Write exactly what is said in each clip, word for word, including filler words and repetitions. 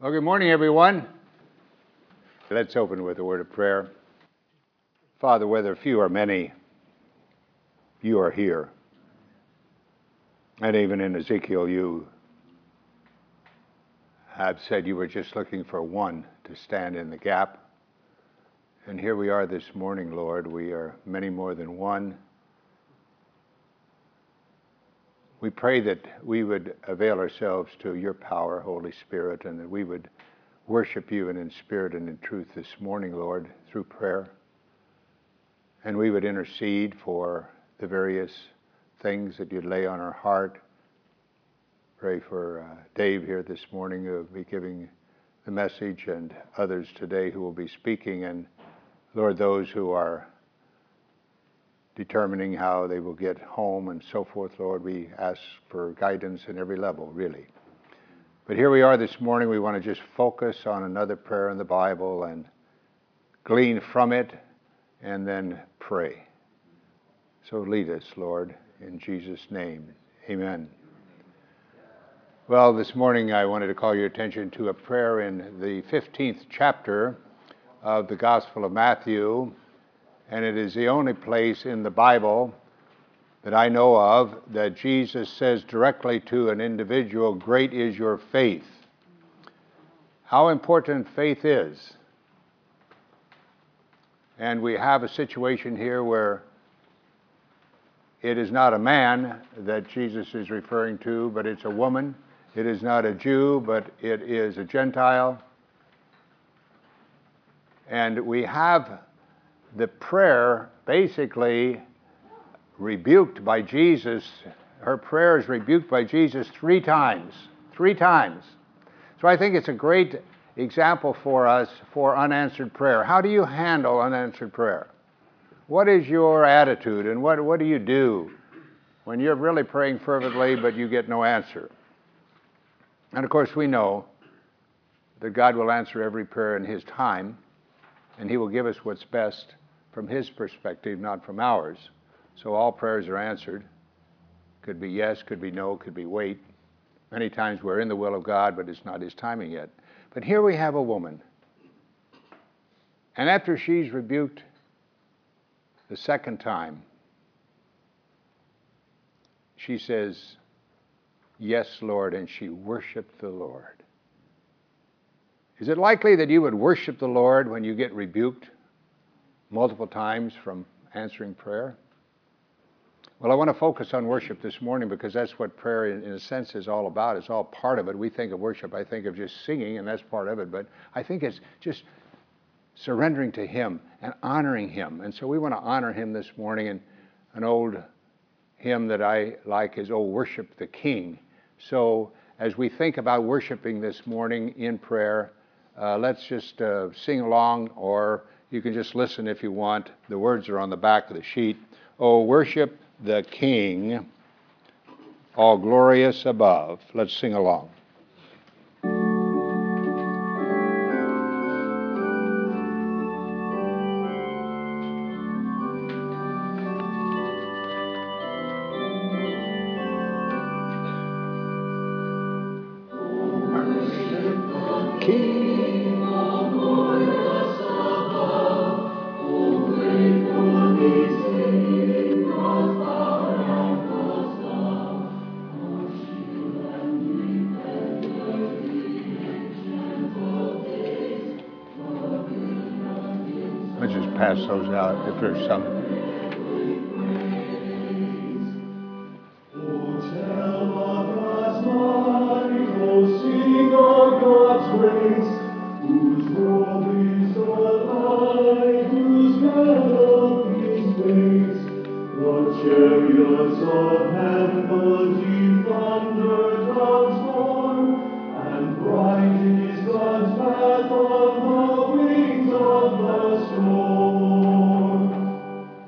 Well, good morning, everyone. Let's open with a word of prayer. Father, whether few or many, you are here. And even in Ezekiel, you have said you were just looking for one to stand in the gap. And here we are this morning, Lord. We are many more than one. We pray that we would avail ourselves to your power, Holy Spirit, and that we would worship you and in spirit and in truth this morning, Lord, through prayer. And we would intercede for the various things that you'd lay on our heart. Pray for uh, Dave here this morning who will be giving the message, and others today who will be speaking, and Lord, those who are determining how they will get home and so forth, Lord, we ask for guidance in every level, really. But here we are this morning. We want to just focus on another prayer in the Bible and glean from it and then pray. So lead us, Lord, in Jesus' name. Amen. Well, this morning I wanted to call your attention to a prayer in the fifteenth chapter of the Gospel of Matthew. And it is the only place in the Bible that I know of that Jesus says directly to an individual, "Great is your faith." How important faith is. And we have a situation here where it is not a man that Jesus is referring to, but it's a woman. It is not a Jew, but it is a Gentile. And we have the prayer basically rebuked by Jesus. Her prayer is rebuked by Jesus three times. Three times. So I think it's a great example for us for unanswered prayer. How do you handle unanswered prayer? What is your attitude, and what, what do you do when you're really praying fervently but you get no answer? And of course we know that God will answer every prayer in His time, and He will give us what's best from His perspective, not from ours. So all prayers are answered. Could be yes, could be no, could be wait. Many times we're in the will of God, but it's not His timing yet. But here we have a woman. And after she's rebuked the second time, she says, "Yes, Lord," and she worshiped the Lord. Is it likely that you would worship the Lord when you get rebuked multiple times from answering prayer? Well, I want to focus on worship this morning because that's what prayer, in, in a sense, is all about. It's all part of it. We think of worship, I think of just singing, and that's part of it. But I think it's just surrendering to Him and honoring Him. And so we want to honor Him this morning. And an old hymn that I like is, "Oh, Worship the King." So as we think about worshiping this morning in prayer, uh, let's just uh, sing along, or you can just listen if you want. The words are on the back of the sheet. "Oh, worship the King, all glorious above." Let's sing along. Let's just pass those out if there's some. Oh, tell of God's might, oh, sing of God's grace, whose world is the light, whose melodies base. The chariots of heaven, the deep thunder clouds form, and bright is God's path on the wings of the storm.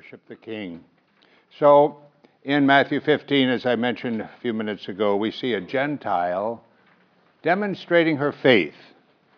worship the King. So, in Matthew fifteen, as I mentioned a few minutes ago, we see a Gentile demonstrating her faith.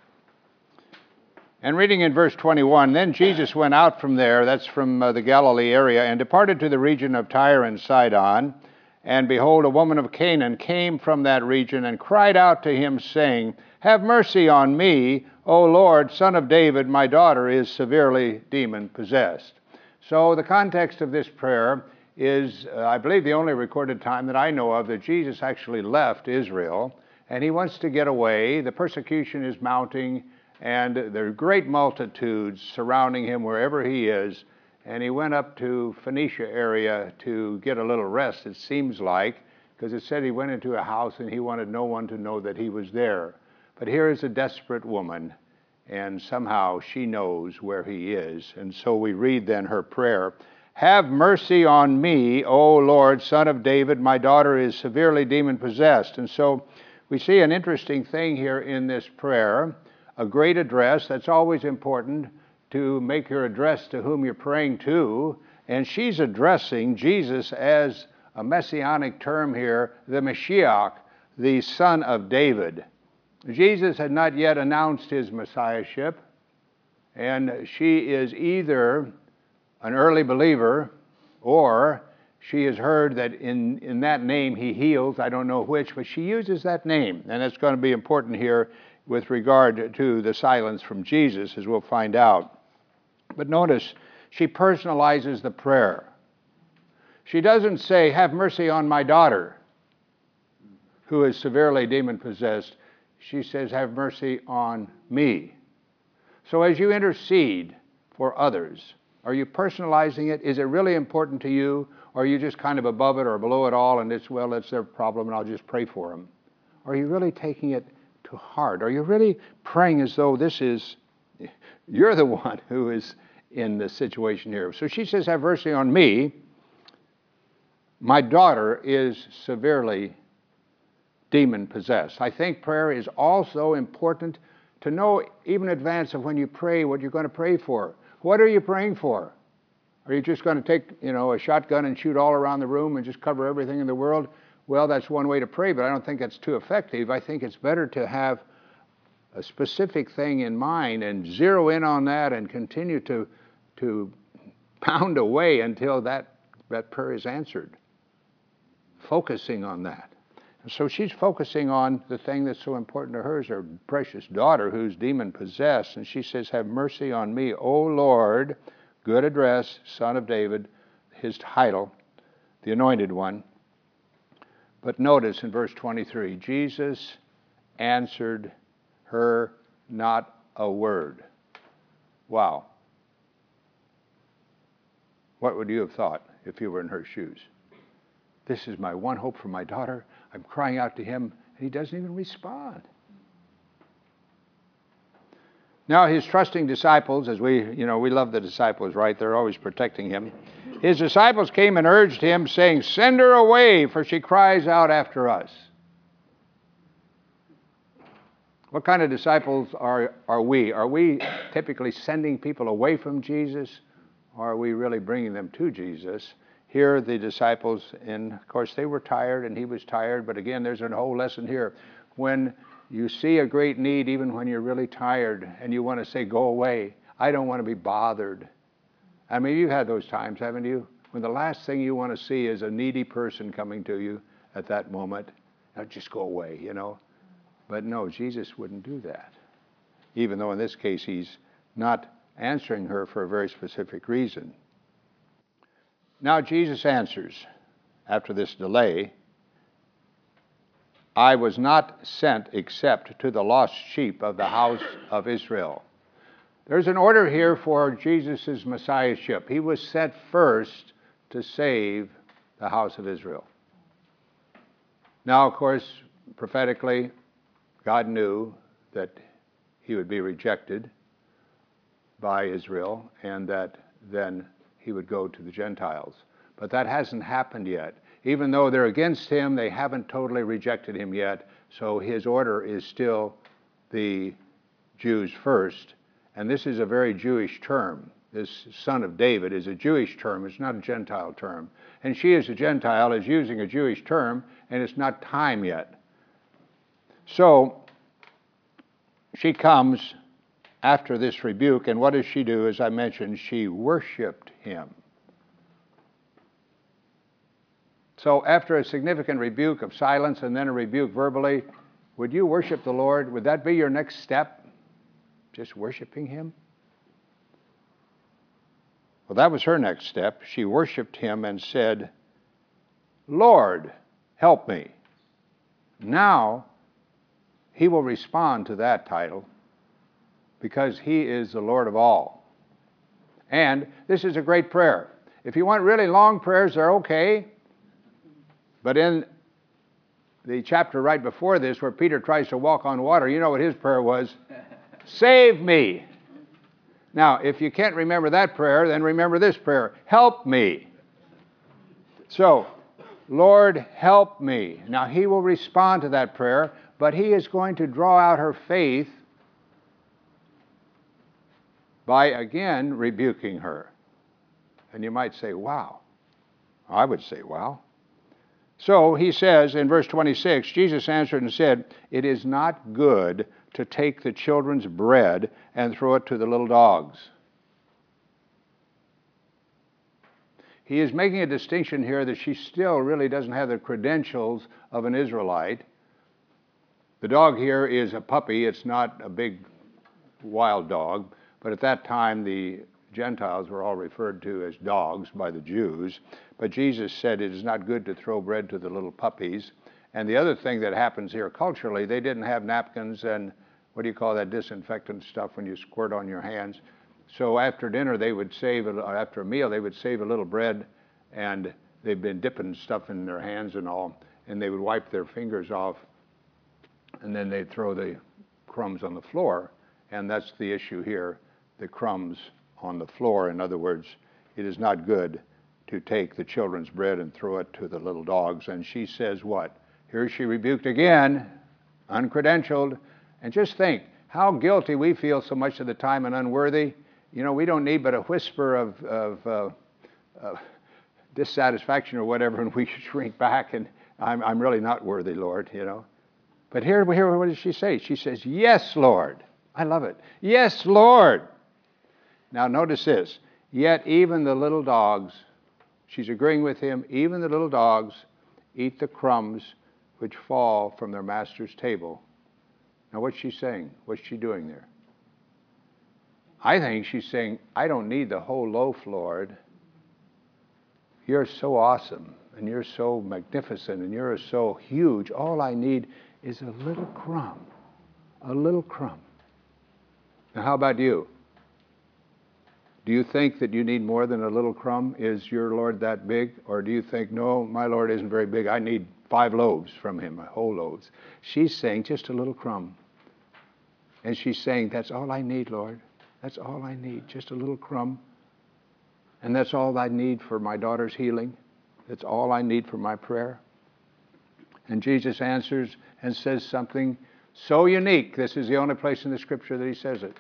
And reading in verse twenty-one, then Jesus went out from there, that's from uh, the Galilee area, and departed to the region of Tyre and Sidon. And behold, a woman of Canaan came from that region and cried out to him, saying, have mercy on me, O Lord, Son of David, my daughter is severely demon-possessed. So the context of this prayer is, uh, I believe, the only recorded time that I know of that Jesus actually left Israel, and he wants to get away. The persecution is mounting, and there are great multitudes surrounding him wherever he is, and he went up to Phoenicia area to get a little rest, it seems like, because it said he went into a house and he wanted no one to know that he was there. But here is a desperate woman, and somehow she knows where he is. And so we read then her prayer, have mercy on me, O Lord, Son of David, my daughter is severely demon-possessed. And so we see an interesting thing here in this prayer, a great address. That's always important, to make your address to whom you're praying to. And she's addressing Jesus as a messianic term here, the Mashiach, the Son of David. Jesus had not yet announced his messiahship, and she is either an early believer or she has heard that in, in that name he heals. I don't know which, but she uses that name, and it's going to be important here with regard to the silence from Jesus, as we'll find out. But notice, she personalizes the prayer. She doesn't say, have mercy on my daughter, who is severely demon-possessed. She says, have mercy on me. So as you intercede for others, are you personalizing it? Is it really important to you? Or are you just kind of above it or below it all, and it's, well, it's their problem, and I'll just pray for them? Or are you really taking it to heart? Are you really praying as though this is, you're the one who is in the situation here? So she says, have mercy on me. My daughter is severely demon-possessed. I think prayer is also important to know, even in advance of when you pray, what you're going to pray for. What are you praying for? Are you just going to take, you know, a shotgun and shoot all around the room and just cover everything in the world? Well, that's one way to pray, but I don't think that's too effective. I think it's better to have a specific thing in mind and zero in on that and continue to, to pound away until that, that prayer is answered. Focusing on that. So she's focusing on the thing that's so important to her, is her precious daughter who's demon-possessed. And she says, have mercy on me, O Lord, good address, Son of David, his title, the Anointed One. But notice in verse twenty-three, Jesus answered her not a word. Wow. What would you have thought if you were in her shoes? This is my one hope for my daughter. I'm crying out to him, and he doesn't even respond. Now his trusting disciples, as we, you know, we love the disciples, right? They're always protecting him. His disciples came and urged him, saying, send her away, for she cries out after us. What kind of disciples are, are we? Are we typically sending people away from Jesus, or are we really bringing them to Jesus? Here the disciples, and of course they were tired and he was tired, but again there's a whole lesson here. When you see a great need, even when you're really tired and you want to say, go away, I don't want to be bothered. I mean, you've had those times, haven't you? When the last thing you want to see is a needy person coming to you at that moment. Now just go away, you know. But no, Jesus wouldn't do that. Even though in this case he's not answering her for a very specific reason. Now Jesus answers, after this delay, I was not sent except to the lost sheep of the house of Israel. There's an order here for Jesus' messiahship. He was sent first to save the house of Israel. Now, of course, prophetically, God knew that he would be rejected by Israel and that then he would go to the Gentiles. But that hasn't happened yet. Even though they're against him, they haven't totally rejected him yet. So his order is still the Jews first. And this is a very Jewish term. this son of David, is a Jewish term. It's not a Gentile term. And she, as a Gentile, is using a Jewish term, and it's not time yet. So she comes after this rebuke, and what does she do? As I mentioned, she worshiped him. So after a significant rebuke of silence and then a rebuke verbally, would you worship the Lord? Would that be your next step? Just worshiping him? Well, that was her next step. She worshiped him and said, Lord, help me. Now, he will respond to that title because he is the Lord of all. And this is a great prayer. If you want really long prayers, they're okay. But in the chapter right before this, where Peter tries to walk on water, you know what his prayer was? Save me. Now, if you can't remember that prayer, then remember this prayer. Help me. So, Lord, help me. Now, he will respond to that prayer, but he is going to draw out her faith by, again, rebuking her. And you might say, wow. I would say, wow. So he says in verse twenty-six, Jesus answered and said, it is not good to take the children's bread and throw it to the little dogs. He is making a distinction here that she still really doesn't have the credentials of an Israelite. The dog here is a puppy. It's not a big wild dog. But at that time, the Gentiles were all referred to as dogs by the Jews. But Jesus said it is not good to throw bread to the little puppies. And the other thing that happens here culturally, they didn't have napkins and what do you call that disinfectant stuff when you squirt on your hands. So after dinner, they would save, or after a meal, they would save a little bread, and they've been dipping stuff in their hands and all, and they would wipe their fingers off, and then they'd throw the crumbs on the floor. And that's the issue here, the crumbs on the floor. In other words, it is not good to take the children's bread and throw it to the little dogs. And she says what? Here she rebuked again, uncredentialed. And just think how guilty we feel so much of the time and unworthy. You know, we don't need but a whisper of, of uh, uh, dissatisfaction or whatever, and we shrink back and I'm, I'm really not worthy, Lord, you know. But here, here, what does she say? She says, yes, Lord. I love it. Yes, Lord. Now notice this. Yet even the little dogs, she's agreeing with him, even the little dogs eat the crumbs which fall from their master's table. Now what's she saying? What's she doing there? I think she's saying, I don't need the whole loaf, Lord. You're so awesome, and you're so magnificent, and you're so huge. All I need is a little crumb, a little crumb. Now how about you? Do you think that you need more than a little crumb? Is your Lord that big? Or do you think, no, my Lord isn't very big. I need five loaves from him, whole loaves. She's saying just a little crumb. And she's saying, that's all I need, Lord. That's all I need, just a little crumb. And that's all I need for my daughter's healing. That's all I need for my prayer. And Jesus answers and says something so unique. This is the only place in the scripture that he says it.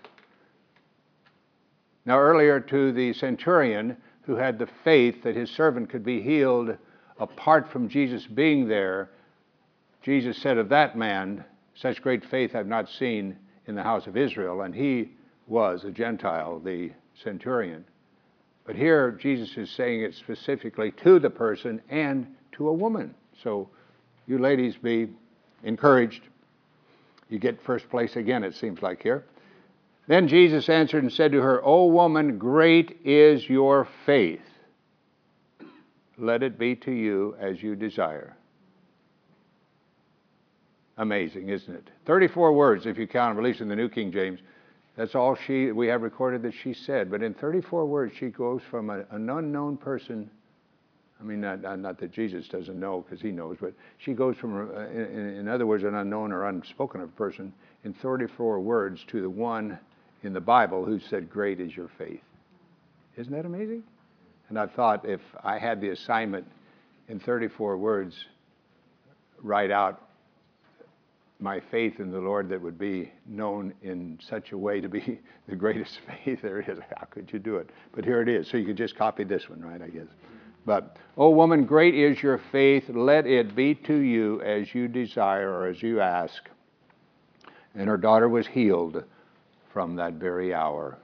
Now earlier to the centurion who had the faith that his servant could be healed apart from Jesus being there, Jesus said of that man, such great faith I've not seen in the house of Israel. And he was a Gentile, the centurion. But here Jesus is saying it specifically to the person and to a woman. So you ladies be encouraged. You get first place again, it seems like here. Then Jesus answered and said to her, O woman, great is your faith. Let it be to you as you desire. Amazing, isn't it? thirty-four words, if you count them, at least in the New King James. That's all she we have recorded that she said. But in thirty-four words, she goes from a, an unknown person. I mean, not, not that Jesus doesn't know, because he knows, but she goes from, uh, in, in other words, an unknown or unspoken of person in thirty-four words to the one in the Bible who said, great is your faith. Isn't that amazing? And I thought if I had the assignment in thirty-four words, write out my faith in the Lord that would be known in such a way to be the greatest faith there is. How could you do it? But here it is. So you could just copy this one, right, I guess. But, O woman, great is your faith. Let it be to you as you desire or as you ask. And her daughter was healed from that very hour.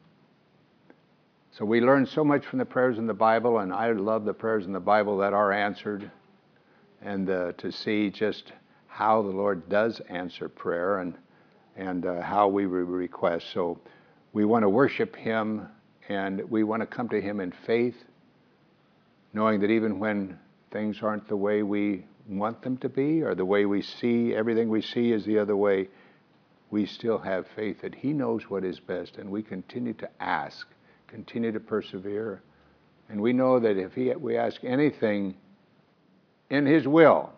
So we learn so much from the prayers in the Bible, and I love the prayers in the Bible that are answered, and uh, to see just how the Lord does answer prayer and, and uh, how we request. So we want to worship Him, and we want to come to Him in faith, knowing that even when things aren't the way we want them to be, or the way we see, everything we see is the other way, we still have faith that He knows what is best, and we continue to ask, continue to persevere. And we know that if he, we ask anything in His will,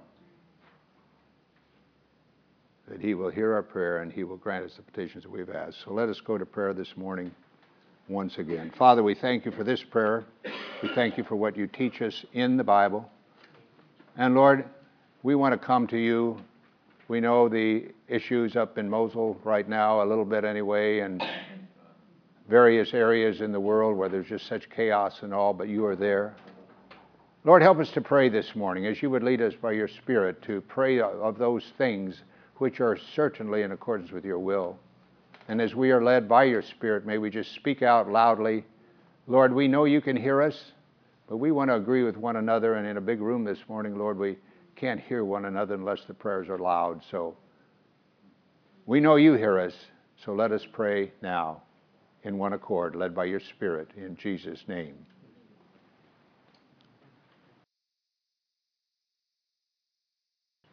that He will hear our prayer and He will grant us the petitions that we've asked. So let us go to prayer this morning once again. Father, we thank You for this prayer. We thank You for what You teach us in the Bible. And Lord, we want to come to You. We know the issues up in Mosul right now, a little bit anyway, and various areas in the world where there's just such chaos and all, but You are there. Lord, help us to pray this morning as You would lead us by Your Spirit to pray of those things which are certainly in accordance with Your will. And as we are led by Your Spirit, may we just speak out loudly. Lord, we know You can hear us, but we want to agree with one another. And in a big room this morning, Lord, we can't hear one another unless the prayers are loud. So we know You hear us, so let us pray now in one accord, led by Your Spirit, in Jesus' name.